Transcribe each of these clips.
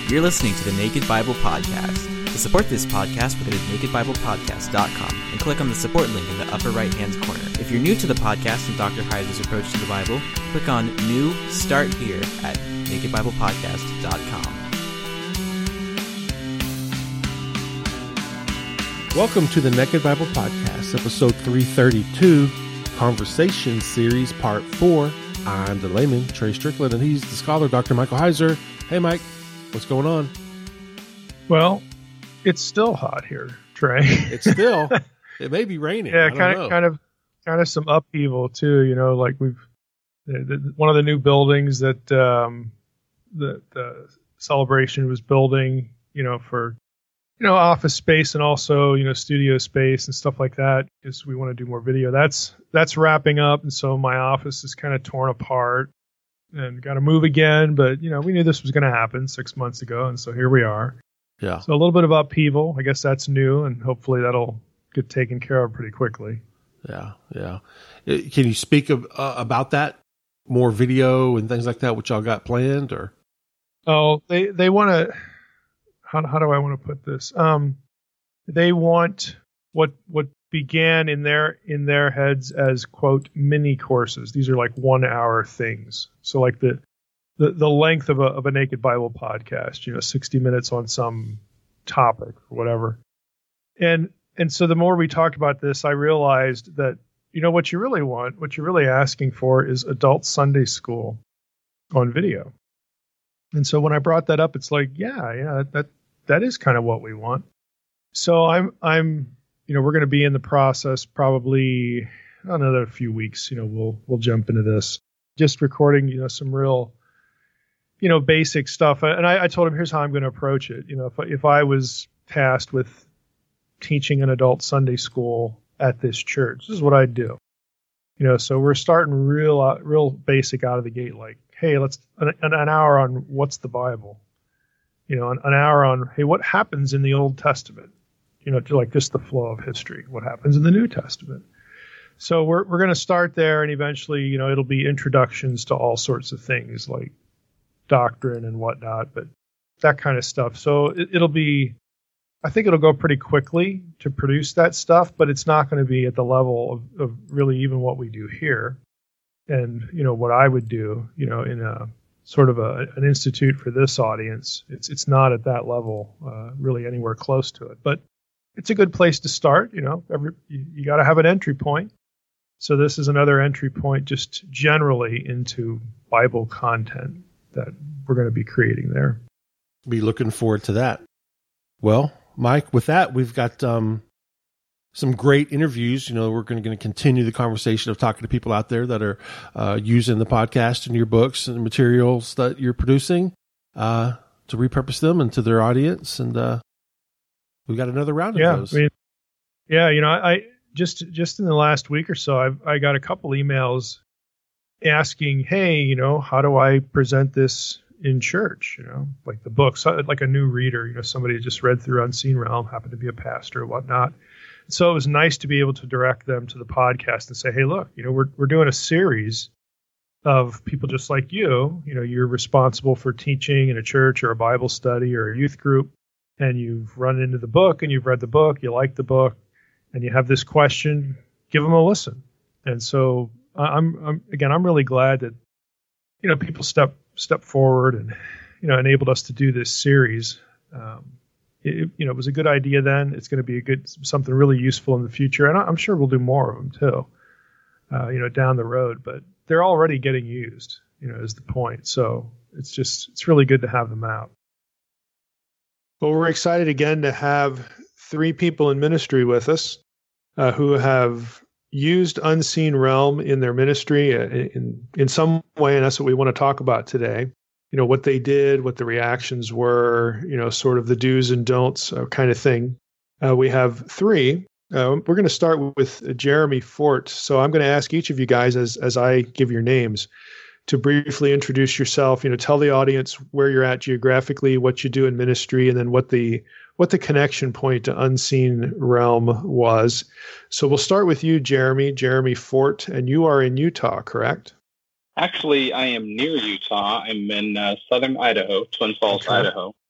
You're listening to the Naked Bible Podcast. To support this podcast, visit nakedbiblepodcast.com and click on the support link in the upper right-hand corner. If you're new to the podcast and Dr. Heiser's approach to the Bible, click on New Start Here at nakedbiblepodcast.com. Welcome to the Naked Bible Podcast, episode 332, Conversation Series, Part 4. I'm the layman, Trey Strickland, and he's the scholar, Dr. Michael Heiser. Hey, Mike, what's going on? Well, it's still hot here, Trey. It's still. It may be raining. Yeah, kind of some upheaval too. You know, like one of the new buildings that the Celebration was building. You know, for office space and also studio space and stuff like that, because we want to do more video. That's wrapping up, and so my office is kind of torn apart and got to move again. But we knew this was going to happen 6 months ago, and so here we are. Yeah. So a little bit of upheaval. I guess that's new, and hopefully that'll get taken care of pretty quickly. Yeah. Can you speak about that? More video and things like that, which y'all got planned, or? Oh, they want to. How do I want to put this? They want what began in their heads as, quote, mini courses. These are like 1 hour things. So like the length of a Naked Bible podcast, 60 minutes on some topic or whatever. And so the more we talked about this, I realized that, what you really want, what you're really asking for is adult Sunday school on video. And so when I brought that up, it's like, yeah, that is kind of what we want. So I'm we're going to be in the process probably another few weeks. We'll jump into this, just recording, some real, basic stuff. And I told him, here's how I'm going to approach it. If I was tasked with teaching an adult Sunday school at this church, this is what I'd do. So we're starting real basic out of the gate. Like, hey, let's an hour on what's the Bible. An hour on, hey, what happens in the Old Testament? Like just the flow of history. What happens in the New Testament? So we're going to start there, and eventually, it'll be introductions to all sorts of things like doctrine and whatnot, but that kind of stuff. So I think it'll go pretty quickly to produce that stuff, but it's not going to be at the level of really even what we do here. And, what I would do, in a sort of an institute for this audience, it's not at that level, really anywhere close to it. But it's a good place to start. You got to have an entry point. So this is another entry point, just generally into Bible content that we're going to be creating there. Be looking forward to that. Well, Mike, with that, we've got some great interviews. We're going to continue the conversation of talking to people out there that are using the podcast and your books and materials that you're producing to repurpose them into their audience. And we got another round of those. I just in the last week or so, I got a couple emails asking, hey, how do I present this in church? Like the books, like a new reader, somebody just read through Unseen Realm, happened to be a pastor or whatnot. So it was nice to be able to direct them to the podcast and say, hey, look, we're doing a series of people just like you. You're responsible for teaching in a church or a Bible study or a youth group, and you've run into the book and you've read the book, you like the book, and you have this question, give them a listen. And so I'm really glad that, people step forward and, enabled us to do this series. It was a good idea then. It's going to be something really useful in the future. And I'm sure we'll do more of them too, down the road, but they're already getting used, is the point. So it's really good to have them out. Well, we're excited again to have 3 people in ministry with us who have used Unseen Realm in their ministry in some way, and that's what we want to talk about today. What they did, what the reactions were, sort of the do's and don'ts kind of thing. We have 3. We're going to start with Jeremy Fort. So I'm going to ask each of you guys, as I give your names, to briefly introduce yourself, tell the audience where you're at geographically, what you do in ministry, and then what the connection point to Unseen Realm was. So we'll start with you, Jeremy Fort, and you are in Utah, correct? Actually, I am near Utah. I'm in southern Idaho, Twin Falls, okay. Idaho.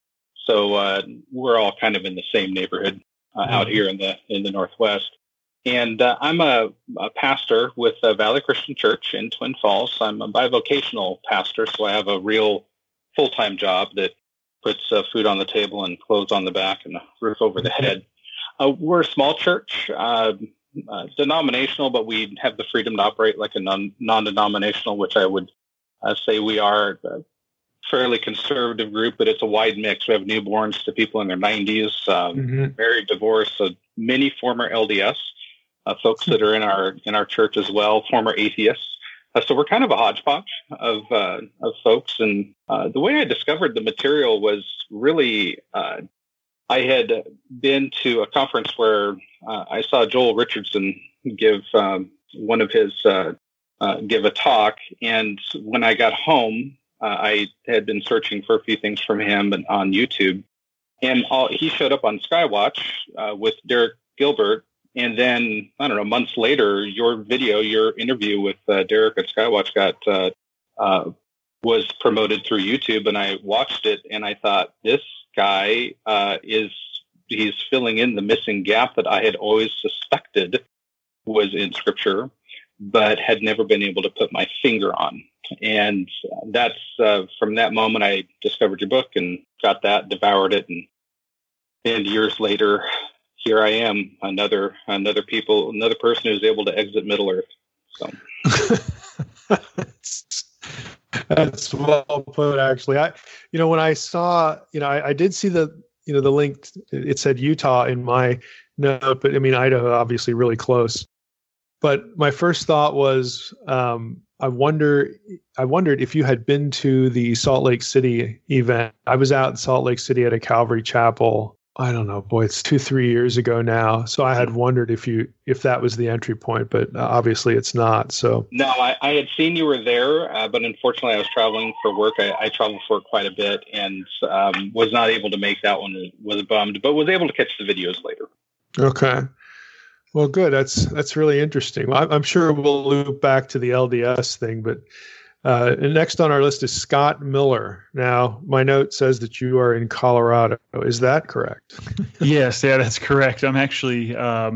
So we're all kind of in the same neighborhood out here in the Northwest. And I'm a pastor with Valley Christian Church in Twin Falls. I'm a bivocational pastor, so I have a real full-time job that puts food on the table and clothes on the back and a roof over the head. We're a small church, denominational, but we have the freedom to operate like a non-denominational, which I would say we are a fairly conservative group, but it's a wide mix. We have newborns to people in their 90s, married, divorced, many former LDS. Folks that are in our church as well, former atheists. So we're kind of a hodgepodge of folks. And the way I discovered the material was really, I had been to a conference where I saw Joel Richardson give one of his give a talk. And when I got home, I had been searching for a few things from him on YouTube, and he showed up on Skywatch with Derek Gilbert. And then, I don't know, months later, your interview with Derek at Skywatch was promoted through YouTube, and I watched it, and I thought, this guy he's filling in the missing gap that I had always suspected was in Scripture, but had never been able to put my finger on. And that's from that moment I discovered your book and got that, devoured it, and years later, here I am, another person who's able to exit Middle Earth. So that's well put, actually. When I saw, I did see the link. It said Utah in my note, but I mean, Idaho, obviously really close. But my first thought was, I wondered if you had been to the Salt Lake City event. I was out in Salt Lake City at a Calvary Chapel. I don't know, boy, it's 2-3 years ago now. So I had wondered if that was the entry point, but obviously it's not. So no, I had seen you were there, but unfortunately I was traveling for work. I traveled for quite a bit and was not able to make that one. Was bummed, but was able to catch the videos later. Okay. Well, good. That's really interesting. Well, I'm sure we'll loop back to the LDS thing, but next on our list is Scott Miller. Now, my note says that you are in Colorado. Is that correct? Yes, that's correct. I'm actually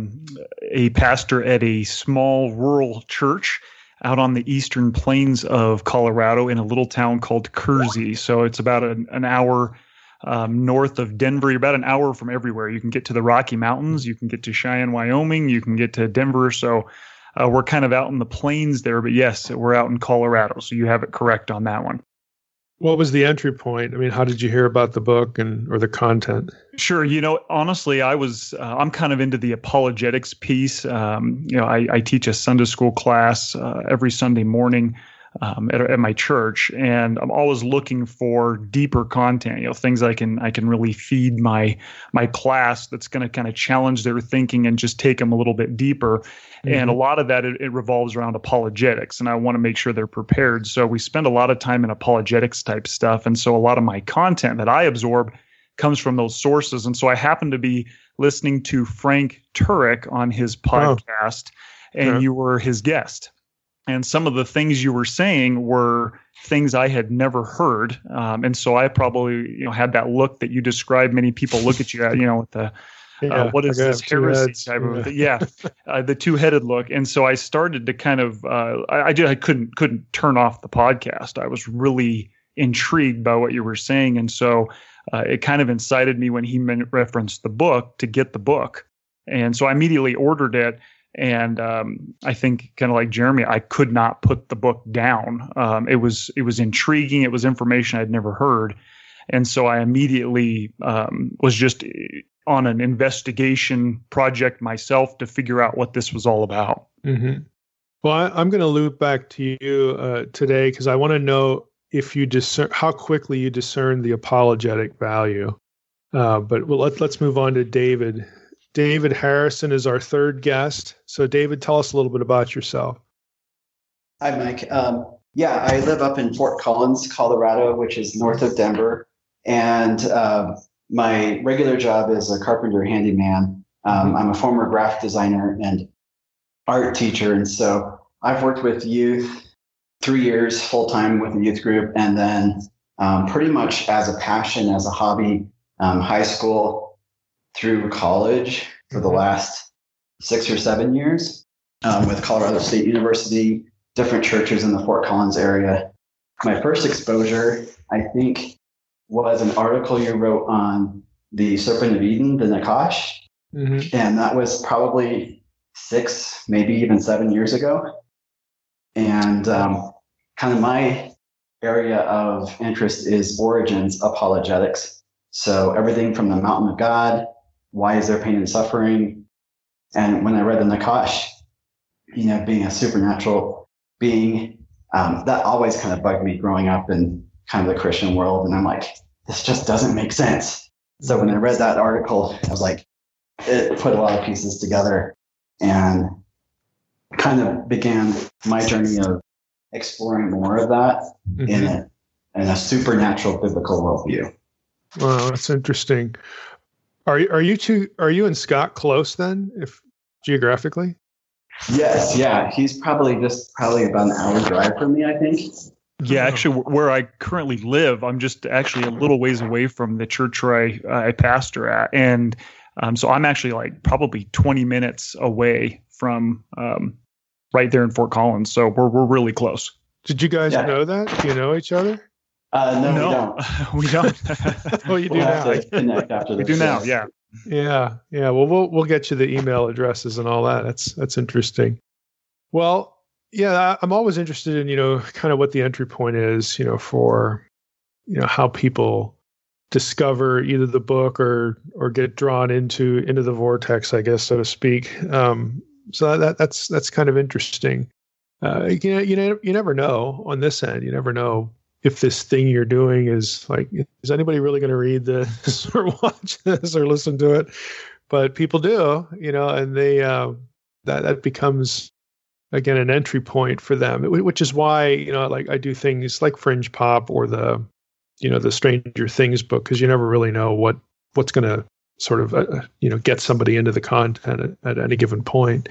a pastor at a small rural church out on the eastern plains of Colorado in a little town called Kersey. So it's about an hour north of Denver. You're about an hour from everywhere. You can get to the Rocky Mountains. You can get to Cheyenne, Wyoming. You can get to Denver. So we're kind of out in the plains there, but yes, we're out in Colorado. So you have it correct on that one. What was the entry point? I mean, how did you hear about the book or the content? Sure. Honestly, I'm kind of into the apologetics piece. I teach a Sunday school class every Sunday morning at my church, and I'm always looking for deeper content, things I can really feed my class that's going to kind of challenge their thinking and just take them a little bit deeper. Mm-hmm. And a lot of that, it revolves around apologetics, and I want to make sure they're prepared. So we spend a lot of time in apologetics type stuff. And so a lot of my content that I absorb comes from those sources. And so I happen to be listening to Frank Turek on his podcast, and you were his guest. And some of the things you were saying were things I had never heard. And so I probably, had that look that you described. Many people look at you, with the, what is this heresy type of, the two-headed look. And so I started to kind of, I couldn't turn off the podcast. I was really intrigued by what you were saying. And so it kind of incited me when he referenced the book to get the book. And so I immediately ordered it. And I think, kind of like Jeremy, I could not put the book down. It was intriguing. It was information I'd never heard, and so I immediately was just on an investigation project myself to figure out what this was all about. Mm-hmm. Well, I'm going to loop back to you today because I want to know if you how quickly you discern the apologetic value. But let's move on to David. David Harrison is our third guest. So, David, tell us a little bit about yourself. Hi, Mike. I live up in Fort Collins, Colorado, which is north of Denver. And my regular job is a carpenter handyman. I'm a former graphic designer and art teacher. And so I've worked with youth 3 years full-time with a youth group. And then pretty much as a passion, as a hobby, high school through college for the last 6 or 7 years with Colorado State University, different churches in the Fort Collins area. My first exposure, I think, was an article you wrote on the Serpent of Eden, the Nakash. Mm-hmm. And that was probably 6, maybe even 7 years ago. And kind of my area of interest is origins apologetics. So everything from the Mountain of God, why is there pain and suffering? And when I read the Nakash, being a supernatural being, that always kind of bugged me growing up in kind of the Christian world. And I'm like, this just doesn't make sense. So when I read that article, I was like, it put a lot of pieces together and kind of began my journey of exploring more of that in a supernatural biblical worldview. Wow, that's interesting. Are you and Scott close then, if geographically? Yes, yeah. He's probably about an hour drive from me, I think. Yeah, actually, where I currently live, I'm just actually a little ways away from the church where I pastor at, and so I'm actually like probably 20 minutes away from right there in Fort Collins. So we're really close. Did you guys know that? Do you know each other? No, we don't. Oh, you do now. Have to connect after we do now. Yeah. Yeah. Well, we'll get you the email addresses and all that. That's interesting. Well, yeah, I'm always interested in kind of what the entry point is, for how people discover either the book or get drawn into the vortex, I guess, so to speak. So that's kind of interesting. You never know on this end. You never know if this thing you're doing is like, is anybody really going to read this or watch this or listen to it? But people do, and they that becomes again an entry point for them, which is why like I do things like Fringe Pop or the Stranger Things book, because you never really know what's going to sort of get somebody into the content at any given point.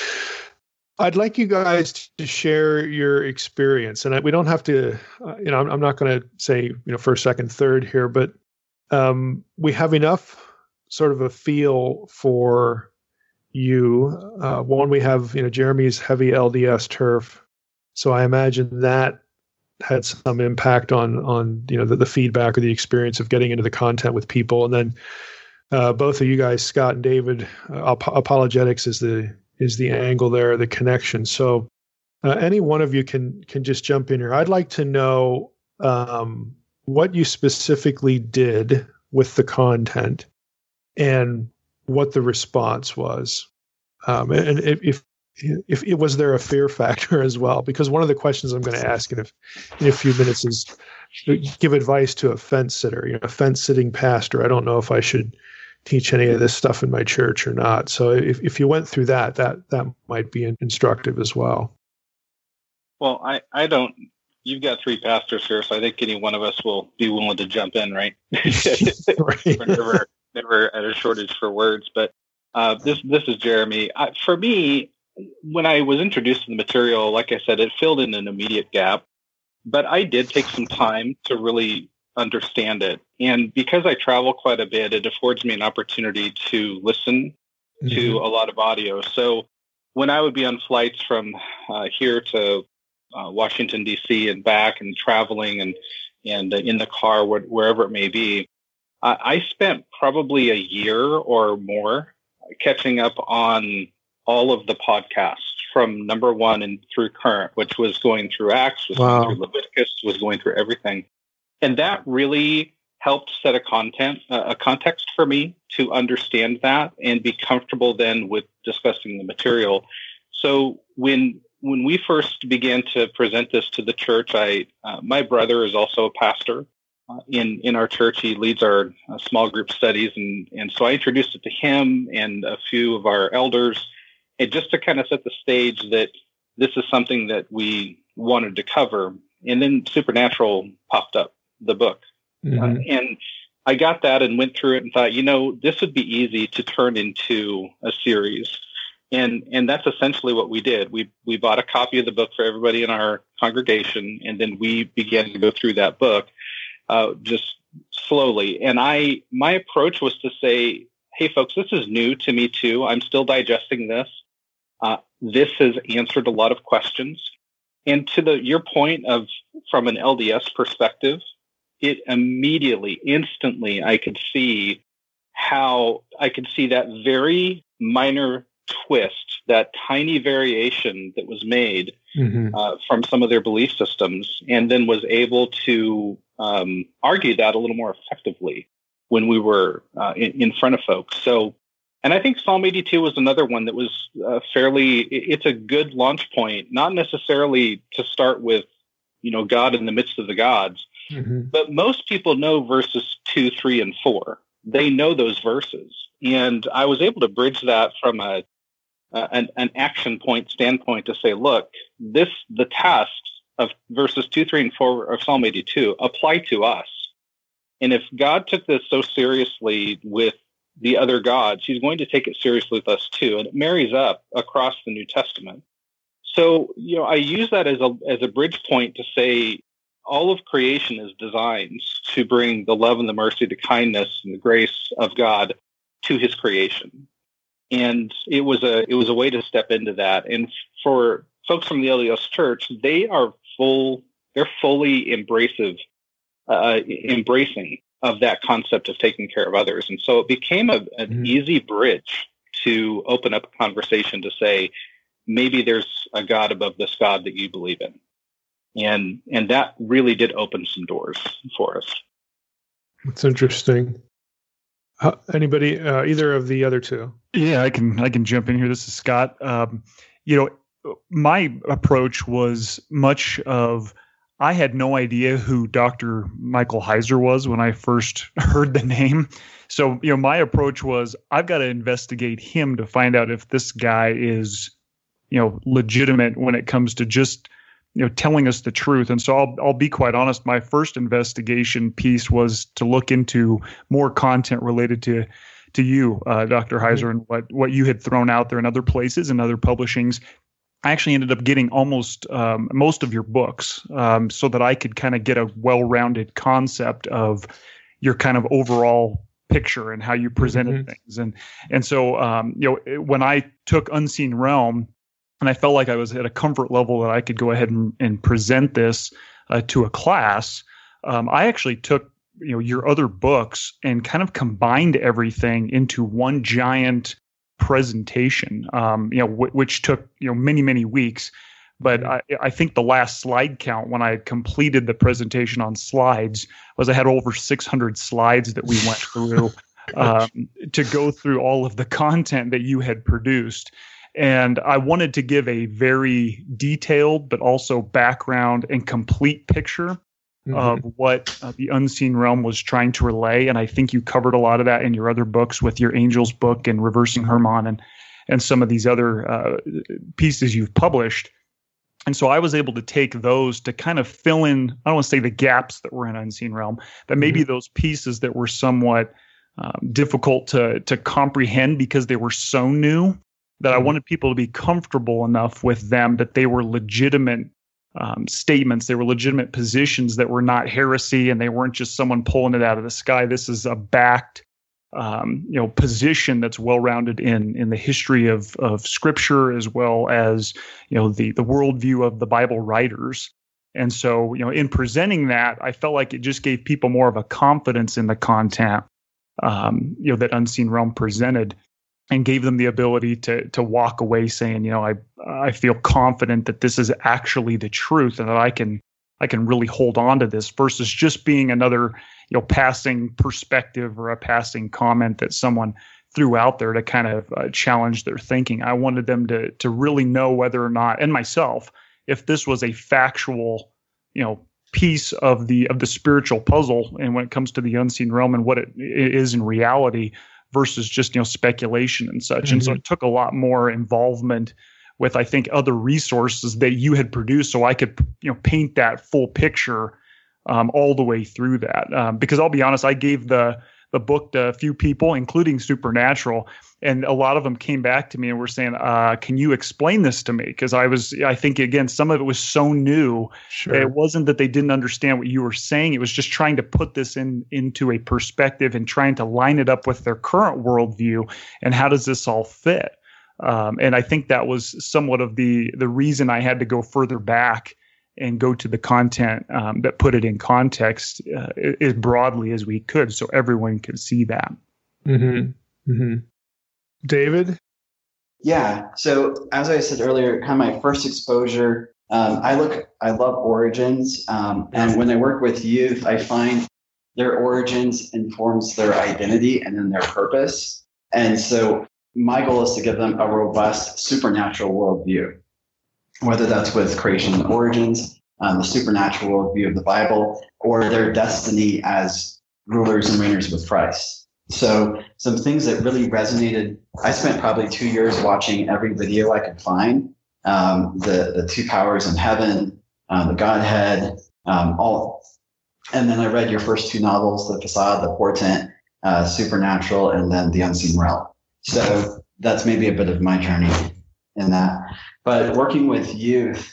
I'd like you guys to share your experience, and we don't have to, I'm not going to say, first, second, third here, but we have enough sort of a feel for you. One, we have, Jeremy's heavy LDS turf. So I imagine that had some impact on the feedback or the experience of getting into the content with people. And then both of you guys, Scott and David, apologetics is the angle there, the connection. So any one of you can just jump in here. I'd like to know what you specifically did with the content and what the response was. And if it was there a fear factor as well, because one of the questions I'm going to ask in a few minutes is give advice to a fence sitter, a fence sitting pastor. I don't know if I should teach any of this stuff in my church or not. So if you went through that might be instructive as well. Well, I don't, you've got 3 pastors here, so I think any one of us will be willing to jump in, right? Right. We're never at a shortage for words, but this is Jeremy. For me, when I was introduced to the material, like I said, it filled in an immediate gap, but I did take some time to really understand it. And because I travel quite a bit, it affords me an opportunity to listen to a lot of audio. So when I would be on flights from here to Washington, D.C. and back and traveling and in the car, wherever it may be, I spent probably a year or more catching up on all of the podcasts from number 1 and through current, which was going through Acts, was going through Leviticus, was going through everything. And that really helped set a context for me to understand that and be comfortable then with discussing the material. So when we first began to present this to the church, my brother is also a pastor in our church. He leads our small group studies. And so I introduced it to him and a few of our elders, and just to kind of set the stage that this is something that we wanted to cover. And then Supernatural popped up, the book. And I got that and went through it and thought, this would be easy to turn into a series. And that's essentially what we did. We bought a copy of the book for everybody in our congregation, and then we began to go through that book, just slowly. And my approach was to say, hey, folks, this is new to me too. I'm still digesting this. This has answered a lot of questions. And to your point of from an LDS perspective, it immediately, instantly, I could see that very minor twist, that tiny variation that was made from some of their belief systems, and then was able to argue that a little more effectively when we were in front of folks. So, and I think Psalm 82 was another one that was it's a good launch point, not necessarily to start with, God in the midst of the gods, but most people know verses 2, 3, and 4. They know those verses. And I was able to bridge that from an action point standpoint to say, look, the tasks of verses 2, 3, and 4 of Psalm 82 apply to us. And if God took this so seriously with the other gods, he's going to take it seriously with us too. And it marries up across the New Testament. So, I use that as a bridge point to say all of creation is designed to bring the love and the mercy, the kindness and the grace of God to his creation. And it was a way to step into that. And for folks from the LDS Church, they're fully embracing of that concept of taking care of others. And so it became an easy bridge to open up a conversation to say, maybe there's a God above this God that you believe in. And that really did open some doors for us. That's interesting. Anybody, either of the other two? Yeah, I can jump in here. This is Scott. My approach was much of, I had no idea who Dr. Michael Heiser was when I first heard the name. So, my approach was, I've got to investigate him to find out if this guy is, legitimate when it comes to just, telling us the truth. And so I'll be quite honest. My first investigation piece was to look into more content related to you, Dr. Heiser, and what you had thrown out there in other places and other publishings. I actually ended up getting almost most of your books so that I could kind of get a well-rounded concept of your kind of overall picture and how you presented things. And so, when I took Unseen Realm, and I felt like I was at a comfort level that I could go ahead and present this to a class, I actually took your other books and kind of combined everything into one giant presentation, which took many, many weeks. But I think the last slide count when I had completed the presentation on slides was I had over 600 slides that we went through to go through all of the content that you had produced. And I wanted to give a very detailed, but also background and complete picture of what the Unseen Realm was trying to relay. And I think you covered a lot of that in your other books with your Angels book and Reversing Hermon and some of these other pieces you've published. And so I was able to take those to kind of fill in, I don't want to say the gaps that were in Unseen Realm, but maybe those pieces that were somewhat difficult to comprehend because they were so new, that I wanted people to be comfortable enough with them that they were legitimate statements. They were legitimate positions that were not heresy, and they weren't just someone pulling it out of the sky. This is a backed, position that's well-rounded in the history of Scripture, as well as the worldview of the Bible writers. And so, in presenting that, I felt like it just gave people more of a confidence in the content, that Unseen Realm presented, and gave them the ability to walk away saying, I feel confident that this is actually the truth and that I can really hold on to this versus just being another, passing perspective or a passing comment that someone threw out there to kind of challenge their thinking. I wanted them to really know whether or not, and myself, if this was a factual, piece of the spiritual puzzle. And when it comes to the Unseen Realm and what it is in reality, versus just speculation and such. And so it took a lot more involvement with, I think, other resources that you had produced, so I could paint that full picture all the way through that. Because I'll be honest, I gave the the book to a few people, including Supernatural. And a lot of them came back to me and were saying, can you explain this to me? Because I think, again, some of it was so new. Sure. It wasn't that they didn't understand what you were saying. It was just trying to put this into a perspective and trying to line it up with their current worldview. And how does this all fit? And I think that was somewhat of the reason I had to go further back and go to the content that put it in context as broadly as we could, so everyone could see that. Mm-hmm. Mm-hmm. David? Yeah. So as I said earlier, kind of my first exposure, I love origins. And when I work with youth, I find their origins informs their identity and then their purpose. And so my goal is to give them a robust supernatural worldview, whether that's with creation and origins, the supernatural worldview of the Bible, or their destiny as rulers and reigners with Christ. So some things that really resonated, I spent probably 2 years watching every video I could find, the two powers in heaven, the Godhead, all. And then I read your first two novels, The Facade, The Portent, Supernatural, and then The Unseen Realm. So that's maybe a bit of my journey in that. But working with youth,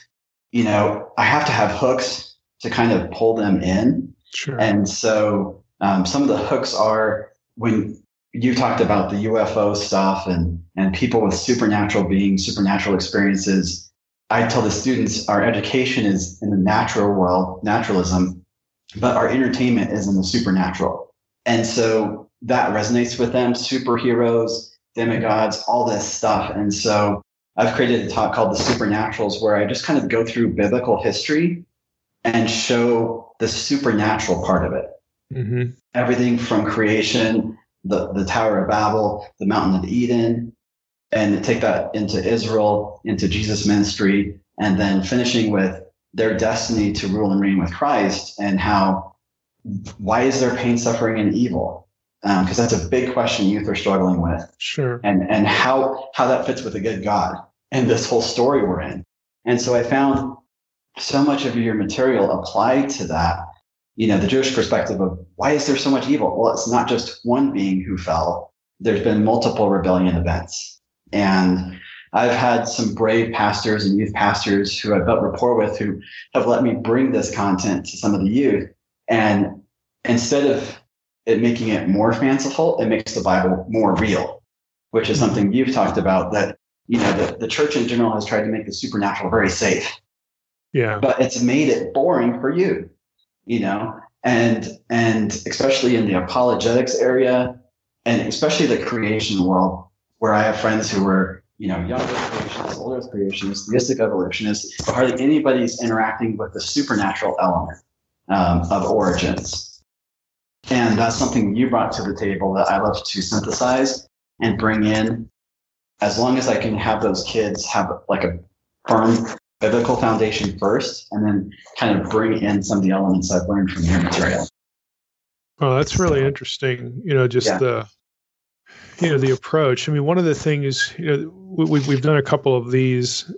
I have to have hooks to kind of pull them in. Sure. And so some of the hooks are when you talked about the UFO stuff and people with supernatural beings, supernatural experiences. I tell the students our education is in the natural world, naturalism, but our entertainment is in the supernatural. And so that resonates with them, superheroes, demigods, all this stuff. And so I've created a talk called The Supernaturals, where I just kind of go through biblical history and show the supernatural part of it. Mm-hmm. Everything from creation, the Tower of Babel, the Mountain of Eden, and take that into Israel, into Jesus' ministry, and then finishing with their destiny to rule and reign with Christ, and why is there pain, suffering, and evil? Because that's a big question youth are struggling with. Sure. And how that fits with a good God and this whole story we're in. And so I found so much of your material applied to that, the Jewish perspective of why is there so much evil? Well, it's not just one being who fell. There's been multiple rebellion events. And I've had some brave pastors and youth pastors who I've built rapport with who have let me bring this content to some of the youth. And instead of it making it more fanciful, it makes the Bible more real, which is something you've talked about, that, the church in general has tried to make the supernatural very safe. Yeah. But it's made it boring for you, and especially in the apologetics area, and especially the creation world, where I have friends who were, younger creationists, older creationists, theistic evolutionists, but hardly anybody's interacting with the supernatural element of origins. And that's something you brought to the table that I love to synthesize and bring in, as long as I can have those kids have like a firm biblical foundation first, and then kind of bring in some of the elements I've learned from your material. Oh, that's really interesting. The approach. I mean, one of the things, we've done a couple of these,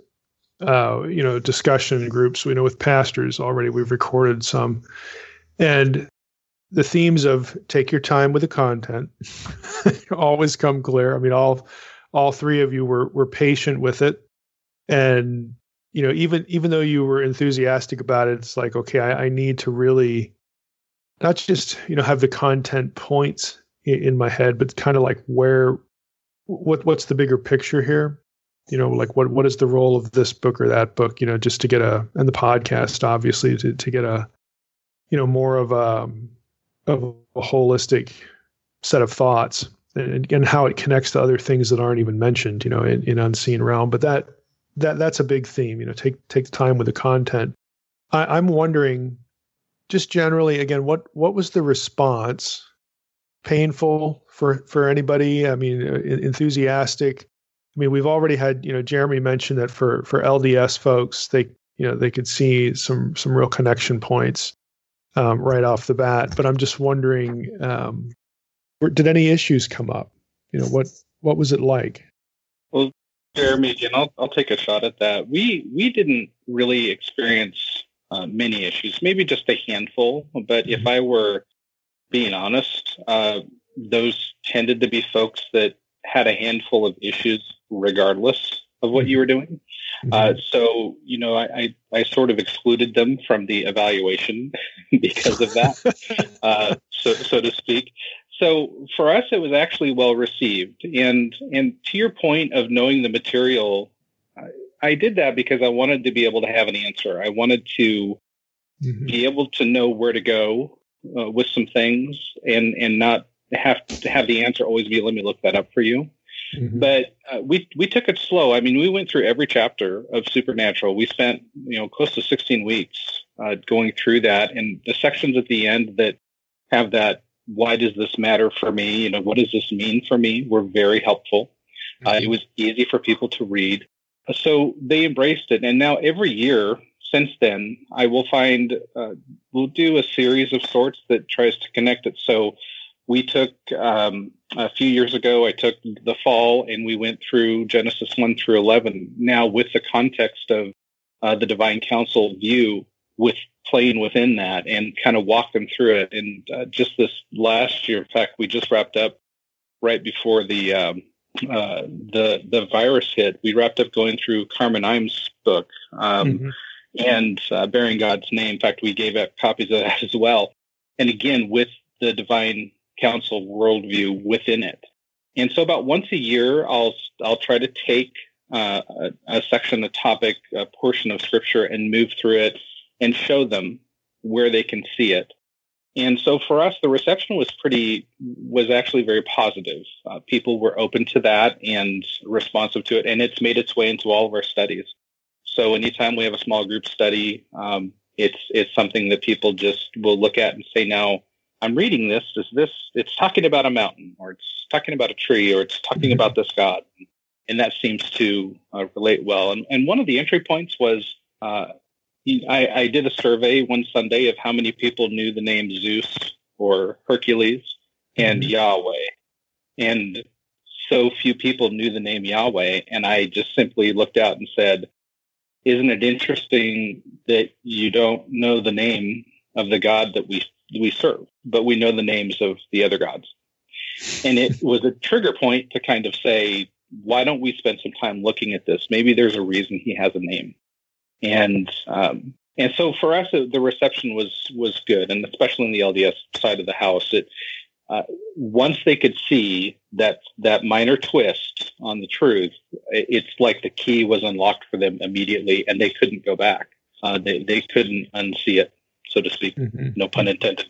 discussion groups, with pastors already. We've recorded some, and the themes of take your time with the content always come clear. I mean, all three of you were patient with it. And, even though you were enthusiastic about it, it's like, okay, I need to really not just, have the content points in my head, but kind of like what's the bigger picture here? Like what is the role of this book or that book, just to get and the podcast, obviously, to get a, more of a holistic set of thoughts and how it connects to other things that aren't even mentioned, in Unseen Realm. But that's a big theme, take the time with the content. I'm wondering, just generally, again, what was the response? Painful for anybody? I mean, enthusiastic. I mean, we've already had, Jeremy mentioned that for LDS folks, they could see some real connection points right off the bat. But I'm just wondering, did any issues come up? What was it like? Well, Jeremy, again, I'll take a shot at that. We didn't really experience many issues, maybe just a handful. But if I were being honest, those tended to be folks that had a handful of issues regardless of what you were doing. So, I sort of excluded them from the evaluation because of that, so to speak. So for us, it was actually well received. And to your point of knowing the material, I did that because I wanted to be able to have an answer. I wanted to be able to know where to go with some things and not have to have the answer always be, let me look that up for you. But we took it slow. I mean, we went through every chapter of Supernatural. We spent, close to 16 weeks going through that. And the sections at the end that have that, why does this matter for me? What does this mean for me? Were very helpful. It was easy for people to read. So they embraced it. And now every year since then, I will find, we'll do a series of sorts that tries to connect it. So we took, a few years ago, I took the fall and we went through Genesis 1 through 11. Now with the context of the divine counsel view with playing within that and kind of walk them through it. And just this last year, in fact, we just wrapped up right before the virus hit. We wrapped up going through Carmen Imes' book and Bearing God's Name. In fact, we gave out copies of that as well. And again, with the divine counsel worldview within it. And so about once a year, I'll try to take a section, a topic, a portion of scripture and move through it and show them where they can see it. And so for us, the reception was actually very positive. People were open to that and responsive to it, and it's made its way into all of our studies. So anytime we have a small group study, it's something that people just will look at and say, now, I'm reading this. It's talking about a mountain, or it's talking about a tree, or it's talking about this God. And that seems to relate well. And one of the entry points was, I did a survey one Sunday of how many people knew the name Zeus or Hercules and Yahweh. And so few people knew the name Yahweh. And I just simply looked out and said, isn't it interesting that you don't know the name of the God that we serve, but we know the names of the other gods? And it was a trigger point to kind of say, why don't we spend some time looking at this? Maybe there's a reason he has a name. And so for us, the reception was good, and especially in the LDS side of the house, once they could see that minor twist on the truth, it's like the key was unlocked for them immediately, and they couldn't go back. They couldn't unsee it, so to speak. No pun intended.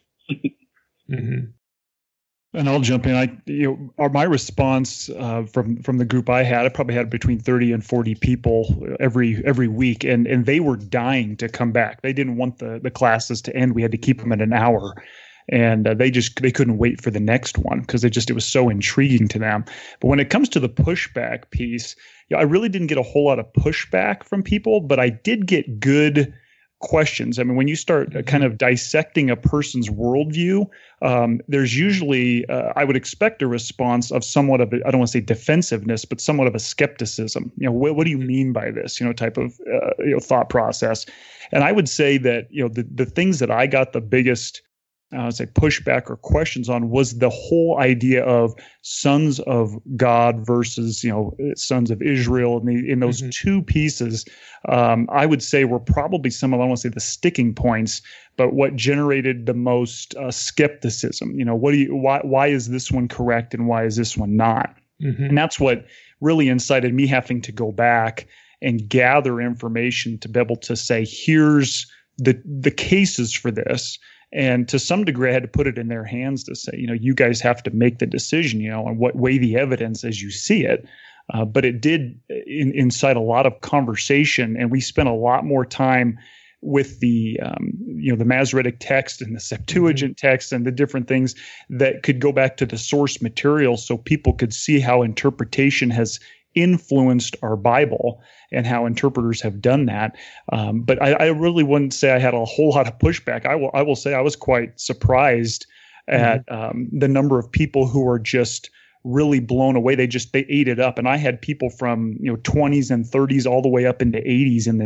And I'll jump in. My response from the group I probably had between 30 and 40 people every week, and they were dying to come back. They didn't want the classes to end. We had to keep them at an hour, and they couldn't wait for the next one because it was so intriguing to them. But when it comes to the pushback piece, I really didn't get a whole lot of pushback from people, but I did get good questions. I mean, when you start kind of dissecting a person's worldview, there's usually, I would expect a response of somewhat of, I don't want to say defensiveness, but somewhat of a skepticism. What do you mean by this, type of, thought process. And I would say that, the things that I got the biggest, pushback or questions on was the whole idea of sons of God versus, sons of Israel. And in those two pieces, I would say were probably some of, I don't want to say the sticking points, but what generated the most skepticism. Why is this one correct and why is this one not? And that's what really incited me having to go back and gather information to be able to say, here's the cases for this. And to some degree, I had to put it in their hands to say, you guys have to make the decision, and what weigh the evidence as you see it. But it did incite a lot of conversation, and we spent a lot more time with the Masoretic text and the Septuagint text and the different things that could go back to the source material, so people could see how interpretation has influenced our Bible and how interpreters have done that. But I really wouldn't say I had a whole lot of pushback. I will say I was quite surprised at the number of people who are just really blown away. They ate it up. And I had people from 20s and 30s all the way up into 80s in this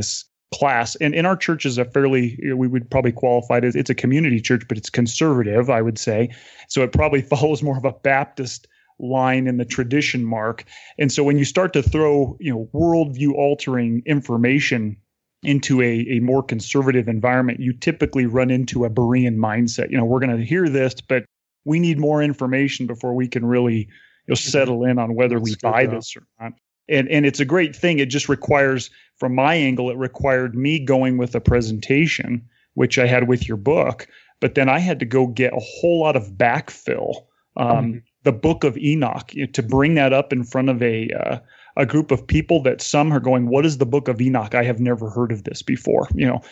class. And in our church is a fairly, we would probably qualify it as, it's a community church, but it's conservative, I would say. So it probably follows more of a Baptist line in the tradition mark. And so when you start to throw, worldview altering information into a more conservative environment, you typically run into a Berean mindset. We're going to hear this, but we need more information before we can really settle in on whether we buy this or not. And it's a great thing. It just requires, from my angle, it required me going with a presentation, which I had with your book, but then I had to go get a whole lot of backfill, the Book of Enoch, to bring that up in front of a group of people that some are going, what is the Book of Enoch? I have never heard of this before.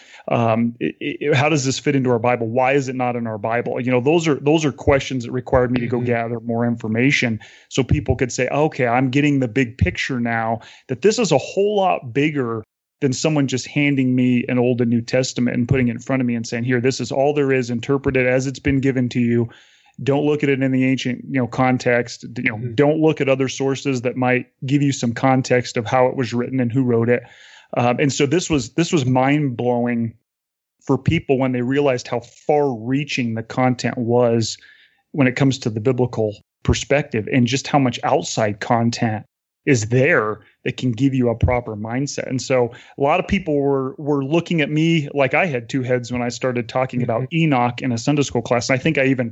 How does this fit into our Bible? Why is it not in our Bible? Those are questions that required me to go gather more information so people could say, okay, I'm getting the big picture now, that this is a whole lot bigger than someone just handing me an Old and New Testament and putting it in front of me and saying, here, this is all there is, interpret it as it's been given to you. Don't look at it in the ancient, context. Don't look at other sources that might give you some context of how it was written and who wrote it. And so this was mind blowing for people when they realized how far-reaching the content was when it comes to the biblical perspective, and just how much outside content is there that can give you a proper mindset. And so a lot of people were looking at me like I had two heads when I started talking about Enoch in a Sunday school class. And I think I even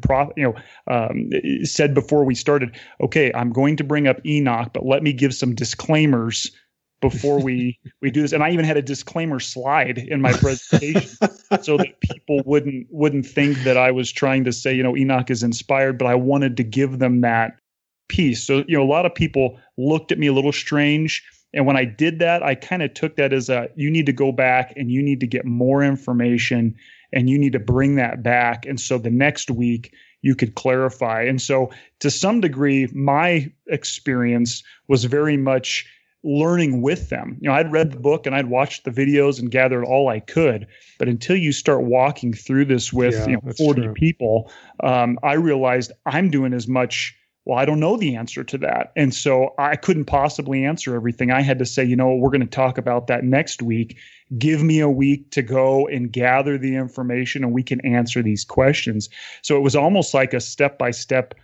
said before we started, okay, I'm going to bring up Enoch, but let me give some disclaimers before we do this. And I even had a disclaimer slide in my presentation so that people wouldn't think that I was trying to say, Enoch is inspired, but I wanted to give them that piece. So, a lot of people looked at me a little strange. And when I did that, I kind of took that as you need to go back and you need to get more information and you need to bring that back. And so the next week you could clarify. And so to some degree, my experience was very much learning with them. I'd read the book and I'd watched the videos and gathered all I could. But until you start walking through this with 40 people, I realized I'm doing as much. Well, I don't know the answer to that. And so I couldn't possibly answer everything. I had to say, we're going to talk about that next week. Give me a week to go and gather the information and we can answer these questions. So it was almost like a step-by-step,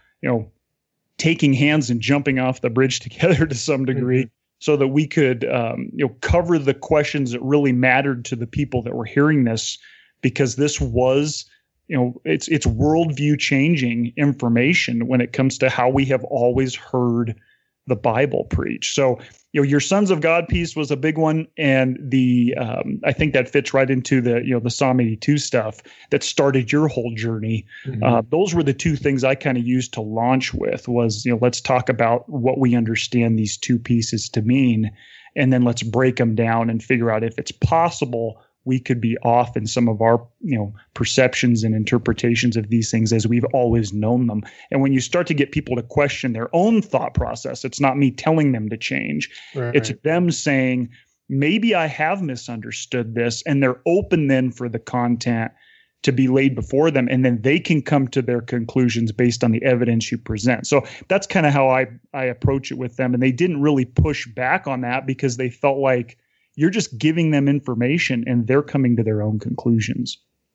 taking hands and jumping off the bridge together to some degree so that we could, cover the questions that really mattered to the people that were hearing this, because this was it's worldview changing information when it comes to how we have always heard the Bible preached. So, your Sons of God piece was a big one. And I think that fits right into the Psalm 82 stuff that started your whole journey. Those were the two things I kind of used to launch with was, let's talk about what we understand these two pieces to mean. And then let's break them down and figure out if it's possible we could be off in some of our, perceptions and interpretations of these things as we've always known them. And when you start to get people to question their own thought process, it's not me telling them to change. Right. It's them saying, maybe I have misunderstood this, and they're open then for the content to be laid before them, and then they can come to their conclusions based on the evidence you present. So that's kind of how I approach it with them. And they didn't really push back on that because they felt like, you're just giving them information and they're coming to their own conclusions.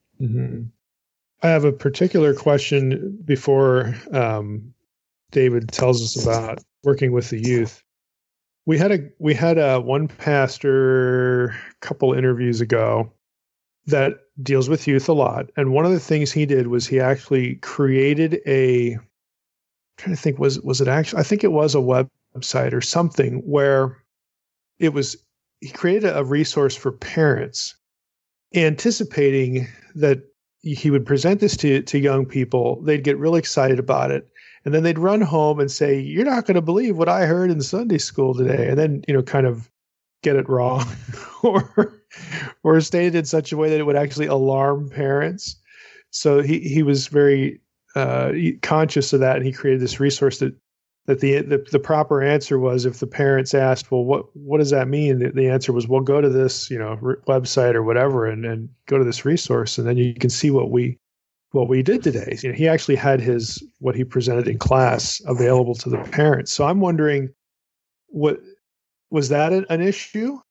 I have a particular question before David tells us about working with the youth. We had a one pastor a couple interviews ago that deals with youth a lot. And one of the things he did was he actually created I'm trying to think, was it actually, I think it was a website or something where he created a resource for parents, anticipating that he would present this to young people. They'd get really excited about it. And then they'd run home and say, you're not going to believe what I heard in Sunday school today. And then, kind of get it wrong or stated in such a way that it would actually alarm parents. So he was very conscious of that. And he created this resource that the proper answer was, if the parents asked, well, what does that mean? The answer was, well, go to this, website or whatever, and go to this resource. And then you can see what we did today. He actually had what he presented in class available to the parents. So I'm wondering, what was that an issue?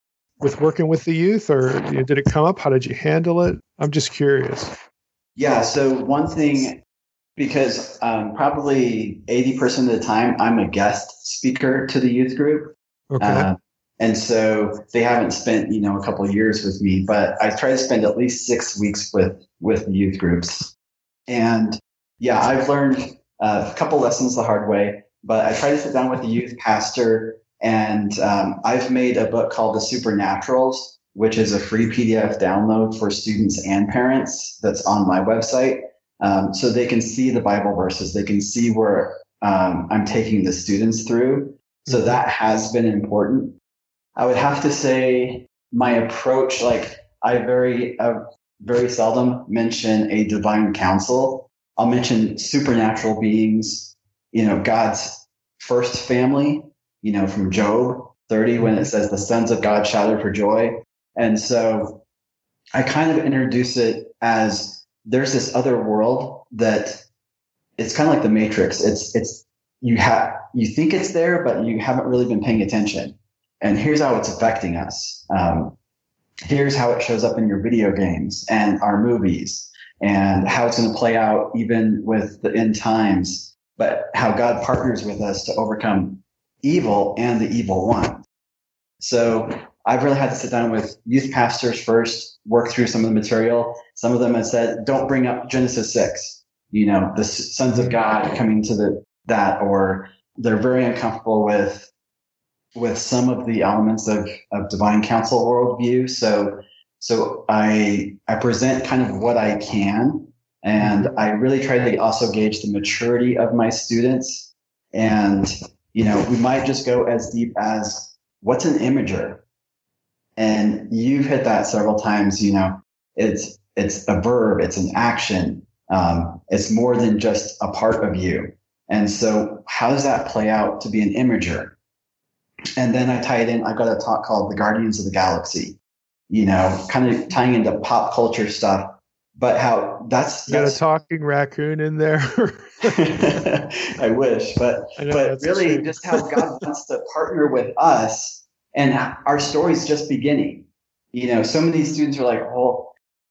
with working with the youth, or did it come up? How did you handle it? I'm just curious. Yeah. So one thing, because probably 80% of the time I'm a guest speaker to the youth group. Okay. And so they haven't spent, a couple of years with me, but I try to spend at least 6 weeks with the youth groups. And yeah, I've learned a couple lessons the hard way, but I try to sit down with the youth pastor, and I've made a book called The Supernaturals, which is a free PDF download for students and parents that's on my website. So they can see the Bible verses. They can see where I'm taking the students through. So that has been important. I would have to say my approach, I very seldom mention a divine counsel. I'll mention supernatural beings, God's first family, from Job 30, when it says the sons of God shouted for joy. And so I kind of introduce it as there's this other world that it's kind of like the Matrix. You think it's there, but you haven't really been paying attention. And here's how it's affecting us. Here's how it shows up in your video games and our movies, and how it's going to play out even with the end times, but how God partners with us to overcome evil and the evil one. So I've really had to sit down with youth pastors first, work through some of the material. Some of them have said, don't bring up Genesis 6, the sons of God coming to that, or they're very uncomfortable with some of the elements of divine counsel worldview. So I present kind of what I can, and I really try to also gauge the maturity of my students. And, we might just go as deep as, what's an imager? And you've hit that several times, it's a verb, it's an action. It's more than just a part of you. And so how does that play out to be an imager? And then I tie it in. I've got a talk called The Guardians of the Galaxy, kind of tying into pop culture stuff, but how that's got a talking raccoon in there. I wish, but really just how God wants to partner with us, and our story's just beginning. Some of these students are like, well,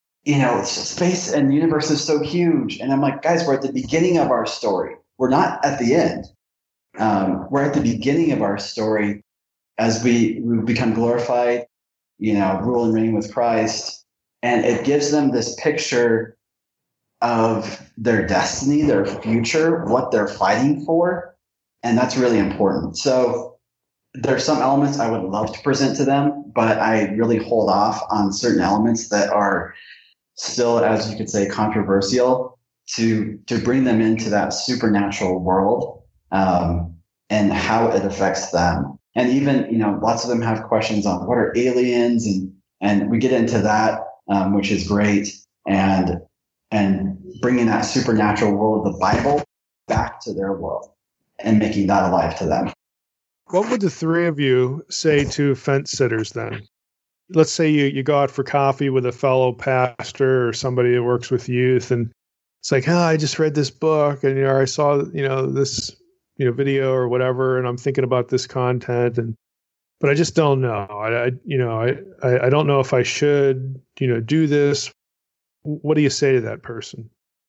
space and the universe is so huge. And I'm like, guys, we're at the beginning of our story. We're not at the end. We're at the beginning of our story as we become glorified, rule and reign with Christ. And it gives them this picture of their destiny, their future, what they're fighting for. And that's really important. So there's some elements I would love to present to them, but I really hold off on certain elements that are still, as you could say, controversial, to bring them into that supernatural world. And how it affects them. And even, lots of them have questions on what are aliens, and we get into that, which is great. And bringing that supernatural world of the Bible back to their world and making that alive to them. What would the three of you say to fence sitters then? Let's say you go out for coffee with a fellow pastor or somebody that works with youth, and it's like, I just read this book, and I saw, this video or whatever, and I'm thinking about this content, but I just don't know. I don't know if I should, do this. What do you say to that person?